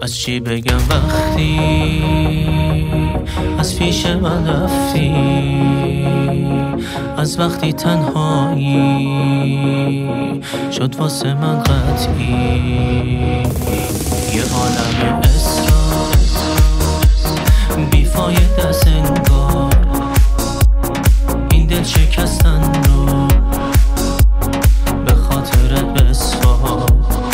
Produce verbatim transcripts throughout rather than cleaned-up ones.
از چی بگم وقتی از پیش من رفتی، از وقتی تنهایی شد واسه من قطعی. یه عالم اصرار بیفایده است انگار، این دل شکستن رو به خاطرت بسپار.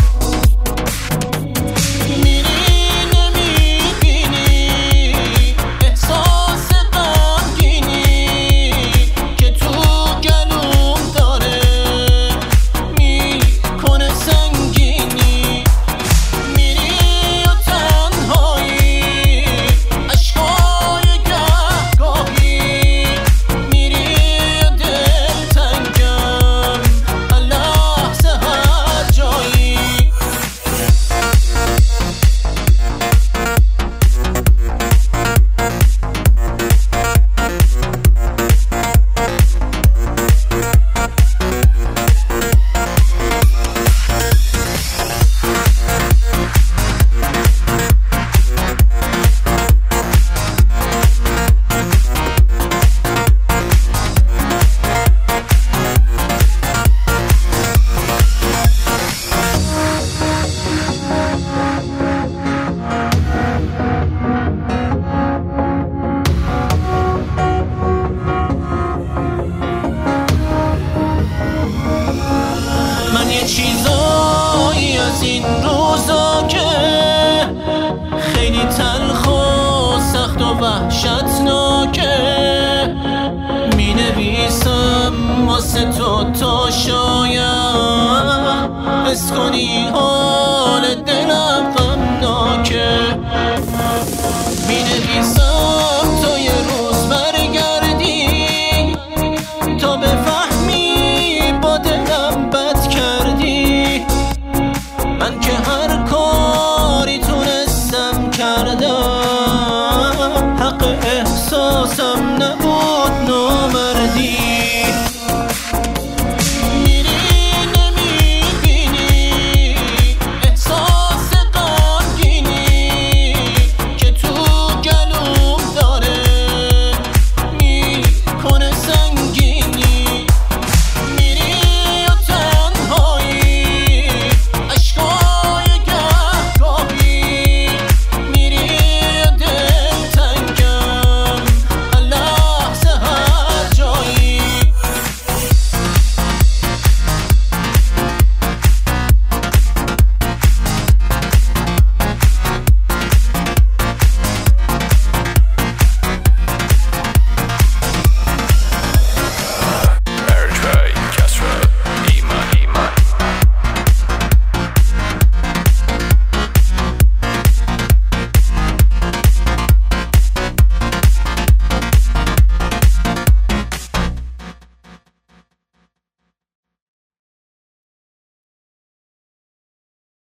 چیزایی از این روزا که خیلی تلخ و سخت و وحشتناکه، می نویسم واسه تو تا شاید حس کنی حال دلم غمناکه.